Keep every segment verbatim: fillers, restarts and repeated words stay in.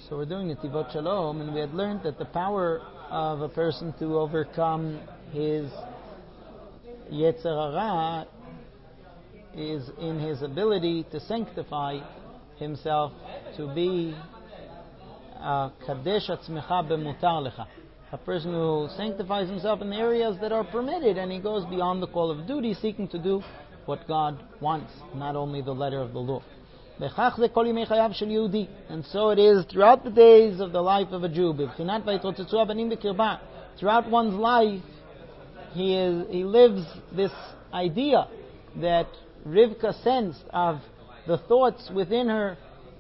So we're doing Netivot Shalom, and we had learned that the power of a person to overcome his Yetzer Hara is in his ability to sanctify himself, to be Kadesh Atzmecha B'mutar Lecha, a person who sanctifies himself in the areas that are permitted, and he goes beyond the call of duty, seeking to do what God wants, not only the letter of the law. And so it is throughout the days of the life of a Jew. Throughout one's life, he is he lives this idea that Rivka sensed of the thoughts within her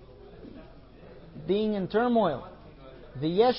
being in turmoil. And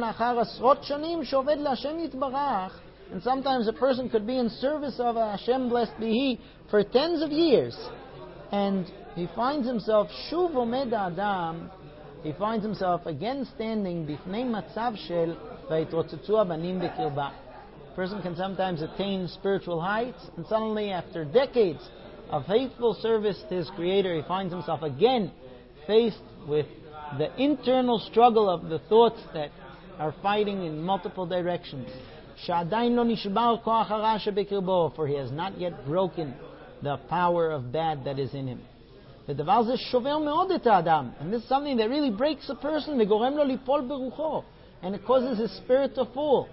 sometimes a person could be in service of Hashem, blessed be He, for tens of years, and he finds himself shuv omed adam. He finds himself again standing bifnei matzav shel vayitotzetzu abanim b'kirba. A person can sometimes attain spiritual heights, and suddenly, after decades of faithful service to his Creator, he finds himself again faced with the internal struggle of the thoughts that are fighting in multiple directions. Sha'adayin lo nishbar koach hara shebekirbo, for he has not yet broken the power of bad that is in him. And this is something that really breaks a person, and it causes his spirit to fall.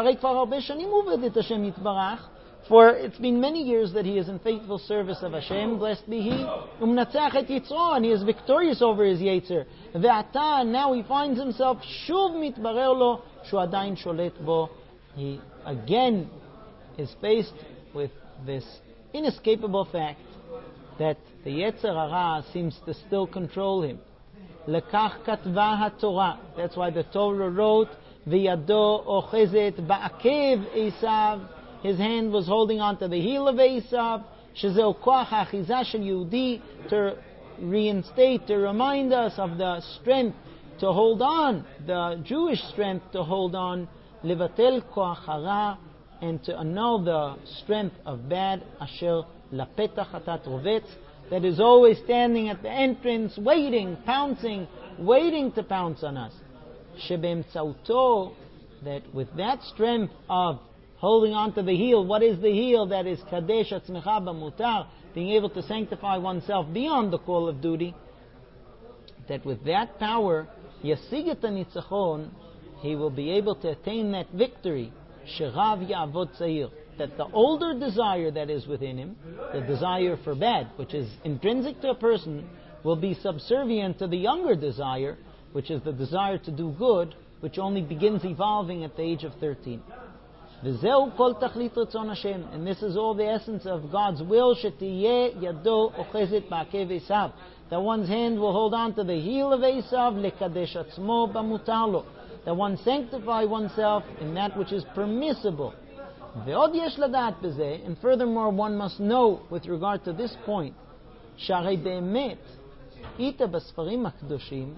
For it's been many years that he is in faithful service of Hashem, blessed be He, and he is victorious over his Yetzer. And now he finds himself, he again is faced with this inescapable fact that the Yetzer Hara seems to still control him. Lekach katva haTorah. That's why the Torah wrote, V'yado ochezet ba'akev Esav. His hand was holding on to the heel of Esav. Shezeu koach ha'achizah shel Yehudi, to reinstate, to remind us of the strength to hold on, the Jewish strength to hold on, levatel koach hara, and to annul the strength of bad, asher lapetach hatat rovetz, that is always standing at the entrance, waiting, pouncing, waiting to pounce on us. Shebemtzauto, that with that strength of holding on to the heel, what is the heel? That is kadesh atzmecha b'mutar, being able to sanctify oneself beyond the call of duty. That with that power, yasiget hanitzachon, he will be able to attain that victory. Sherav ya'avod tzayir, that the older desire that is within him, the desire for bad, which is intrinsic to a person, will be subservient to the younger desire, which is the desire to do good, which only begins evolving at the age of thirteen. V'zeu kol tachlit ratzon Hashem, and this is all the essence of God's will, shetiyeh yado ochezet ba'akev Esav, that one's hand will hold on to the heel of Esav, lekadesh atzmo b'mutar lo, that one sanctify oneself in that which is permissible. Ve'od yesh ladat b'zeh, and furthermore one must know with regard to this point, sharei be'emet ita b'sfarim hakadoshim,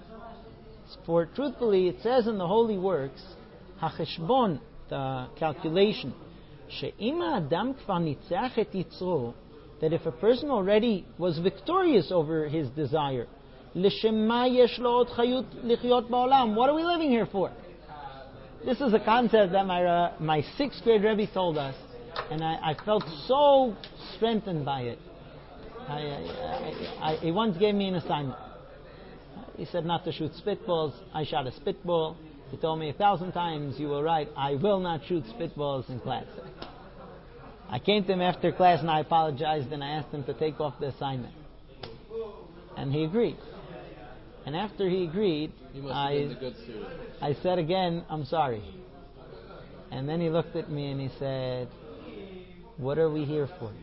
for truthfully it says in the holy works, hacheshbon, the calculation, she'im ha'adam kvar nitzach et yitzro, that if a person already was victorious over his desire, l'shema yesh lo od chayut lichyot ba'olam, what are we living here for? This is a concept that my uh, my sixth grade Rebbe told us, and I, I felt so strengthened by it. I, I, I, he once gave me an assignment. He said not to shoot spitballs. I shot a spitball. He told me a thousand times, you were right, I will not shoot spitballs in class. I came to him after class and I apologized and I asked him to take off the assignment. And he agreed. And after he agreed, he must have I, been the good student. I said again, I'm sorry. And then he looked at me and he said, what are we here for?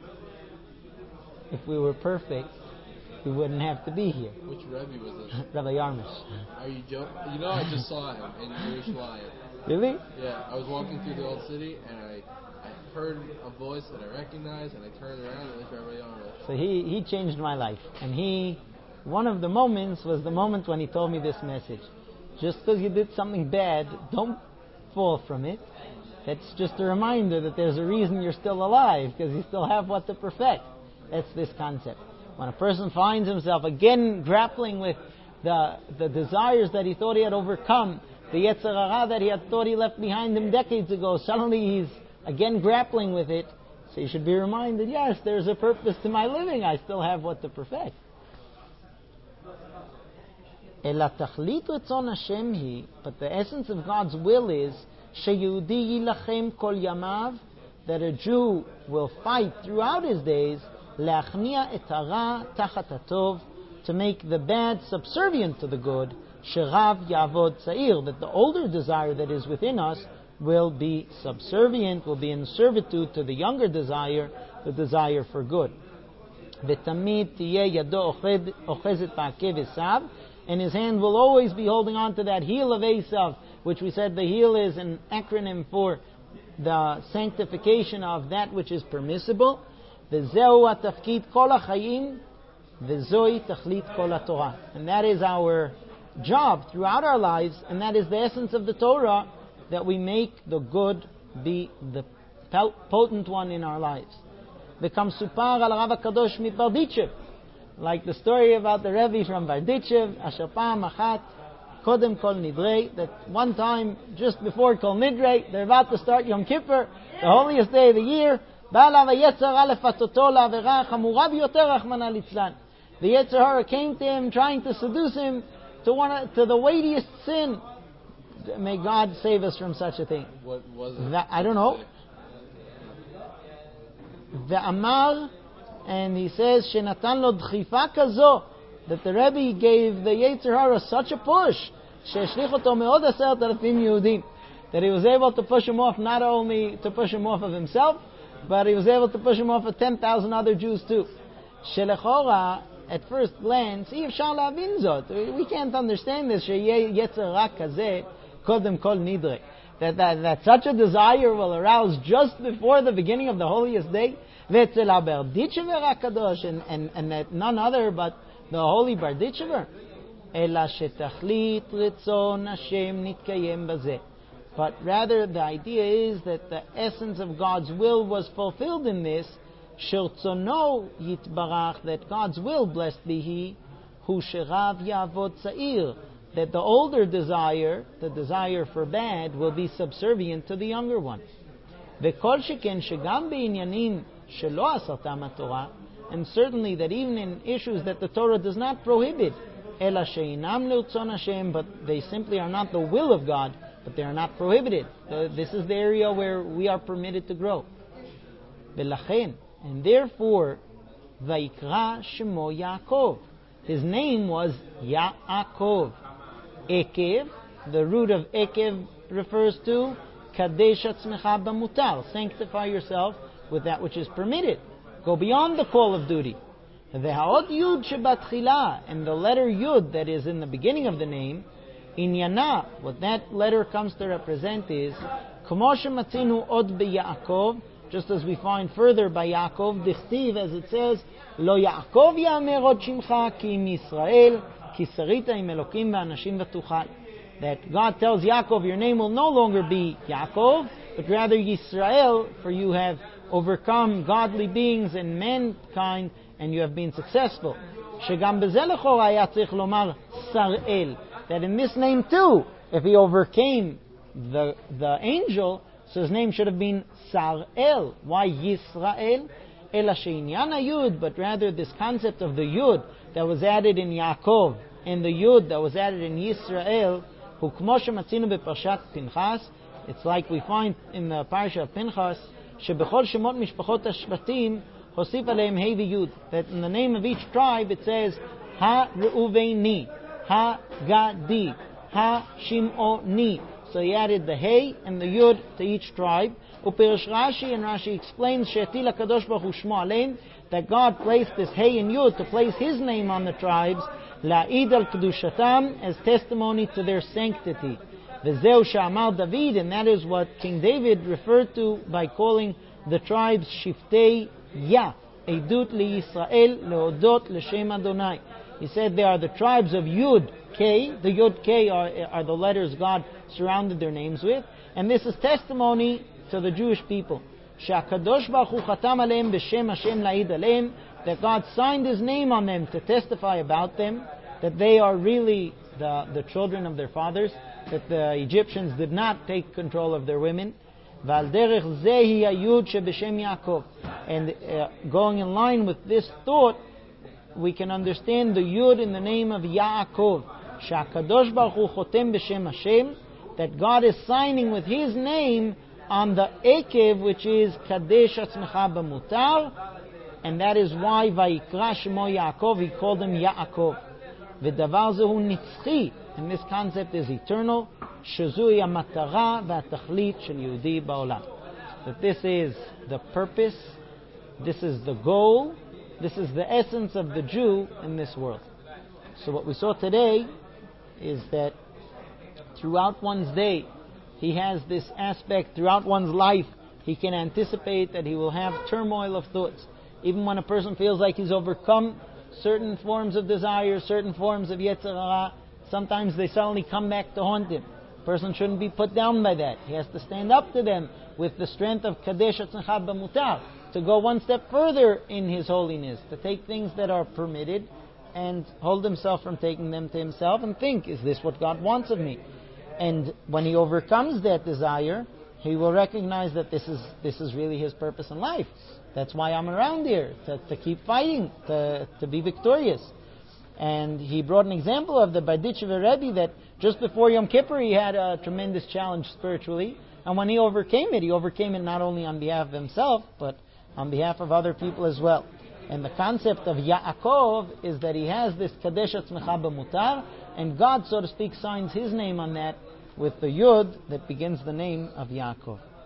If we were perfect, we wouldn't have to be here. Which Rebbe was it? Rabbi Yarmish. Are you joking? You know, I just saw him in Yerushalayim. Really? Yeah, I was walking through the old city and I, I heard a voice that I recognized and I turned around and it was Rabbi Yarmish. So he, he changed my life. And he, one of the moments was the moment when he told me this message. Just because you did something bad, don't fall from it. It's just a reminder that there's a reason you're still alive, because you still have what to perfect. That's this concept. When a person finds himself again grappling with the, the desires that he thought he had overcome, the Yetzer Hara that he had thought he left behind him decades ago, suddenly he's again grappling with it. So you should be reminded, yes, there's a purpose to my living. I still have what to perfect. אלא תכלית רצון השם היא, but the essence of God's will is, שיהודי יילחם כל ימיו, that a Jew will fight throughout his days, להכניע את הרע תחת הטוב, to make the bad subservient to the good, שרב יעבוד צעיר, that the older desire that is within us will be subservient, will be in servitude to the younger desire, the desire for good. ותמיד תהיה ידו אוחזת בעקב עשיו, and his hand will always be holding on to that heel of Esav, which we said the heel is an acronym for the sanctification of that which is permissible. וזהו התפקיד כל החיים, וזוהי תכלית כל התורה. And that is our job throughout our lives, and that is the essence of the Torah, that we make the good be the potent one in our lives. וכם סופר על הרב הקדוש מברדיצ'ב, like the story about the Rebbe from Berditchev, אשר פעם אחת קודם כל נדרי, that one time, just before Kol Nidre, they're about to start Yom Kippur, the holiest day of the year, בא אליו היצר הרע לפתותו לעבירה חמורה ביותר, רחמנא ליצלן. The Yetzer Hara came to him, trying to seduce him to one to the weightiest sin. May God save us from such a thing. What was it? The, I don't know. The Amar, and he says, Shenatan lo dchifa kazo, that the Rebbe gave the Yetzer Hara such a push, she'eshlich oto meod aseret alafim Yehudim, that he was able to push him off, not only to push him off of himself, but he was able to push him off of ten thousand other Jews too. Shelechora, at first glance, we can't understand this. That, that, that such a desire will arouse just before the beginning of the holiest day, and, and, and that none other but the holy Berditchever. But rather the idea is that the essence of God's will was fulfilled in this, Shirtzono yitbarach, that God's will, blessed be He, hu sherav yavod tza'ir, that the older desire, the desire for bad, will be subservient to the younger one. V'kol sheken shegam beinyanim shelo asartam haTorah, and certainly that even in issues that the Torah does not prohibit, ela sheinam lirtzon Hashem, but they simply are not the will of God, but they are not prohibited. Uh, this is the area where we are permitted to grow. V'lachen, and therefore, Vayikra Shemo Yaakov. His name was Yaakov. Ekev, the root of Ekev refers to Kadesh Atzmecha B'mutar. Sanctify yourself with that which is permitted. Go beyond the call of duty. V'ha'ot Yud Shebatchila, and the letter Yud that is in the beginning of the name, Inyana, what that letter comes to represent is K'mo shematzinu od beYaakov, just as we find further by Yaakov, Dichtiv, as it says, Lo Yaakov ya'amer od shimcha ki im Yisrael, ki sarita im Elokim v'anashim v'tuchal. That God tells Yaakov, your name will no longer be Yaakov, but rather Yisrael, for you have overcome godly beings and mankind, and you have been successful. Shegam b'zeh lechora haya tzarich lomar Sarel, that in this name too, if he overcame the the angel, so his name should have been Sarel. Why Yisrael? Ela she'inyan Yud, but rather this concept of the Yud that was added in Yaakov and the Yud that was added in Yisrael, hu kmo shematzinu beparshat Pinchas. It's like we find in the parsha of Pinchas, shebechol shemot mishpachot hashvatim hosif aleim hey v'Yud, that in the name of each tribe it says Ha Reuveni, Ha Gadi, Ha Shimoni. So he added the Hey and the Yud to each tribe. Upirish Rashi, and Rashi explains She'atil HaKadosh Baruch Hu Shmo Aleim, that God placed this Hey and Yud to place His name on the tribes, La'id al Kedushatam, as testimony to their sanctity. V'zeu Sha'amar David, and that is what King David referred to by calling the tribes Shiftei Yah, Eidut Li Yisrael Leodot L'Shem Adonai. He said they are the tribes of Yud K. The Yud K are, are the letters God surrounded their names with, and this is testimony to the Jewish people. She'akadosh Baruch Hu chatam aleim b'shem Hashem la'id aleim, that God signed His name on them to testify about them. that they are really the, the children of their fathers, that the Egyptians did not take control of their women. And uh, going in line with this thought, we can understand the Yud in the name of Yaakov. Shakadosh Baruch Hu chotem b'shem Hashem, that God is signing with His name on the Ekev, which is Kadesh Atzmecha B'mutar, and that is why Vayikra Shemo Yaakov, He called him Yaakov. V'davar zehu nitzchi, and this concept is eternal. Shezui hamatara v'atachlit shel Yehudi ba'olam. That this is the purpose, this is the goal, this is the essence of the Jew in this world. So what we saw today is that throughout one's day, he has this aspect, throughout one's life, he can anticipate that he will have turmoil of thoughts. Even when a person feels like he's overcome certain forms of desire, certain forms of Yetzer Hara, sometimes they suddenly come back to haunt him. A person shouldn't be put down by that. He has to stand up to them with the strength of Kadesh Atzmecha B'mutar, to go one step further in his holiness, to take things that are permitted and hold himself from taking them to himself and think, is this what God wants of me? And when he overcomes that desire, he will recognize that this is this is really his purpose in life. That's why I'm around here, to, to keep fighting, to, to be victorious. And he brought an example of the Berditchever Rebbe that just before Yom Kippur he had a tremendous challenge spiritually, and when he overcame it, he overcame it not only on behalf of himself, but on behalf of other people as well. And the concept of Yaakov is that he has this Kadesh Atzmecha B'mutar, and God, so to speak, signs His name on that with the Yud that begins the name of Yaakov.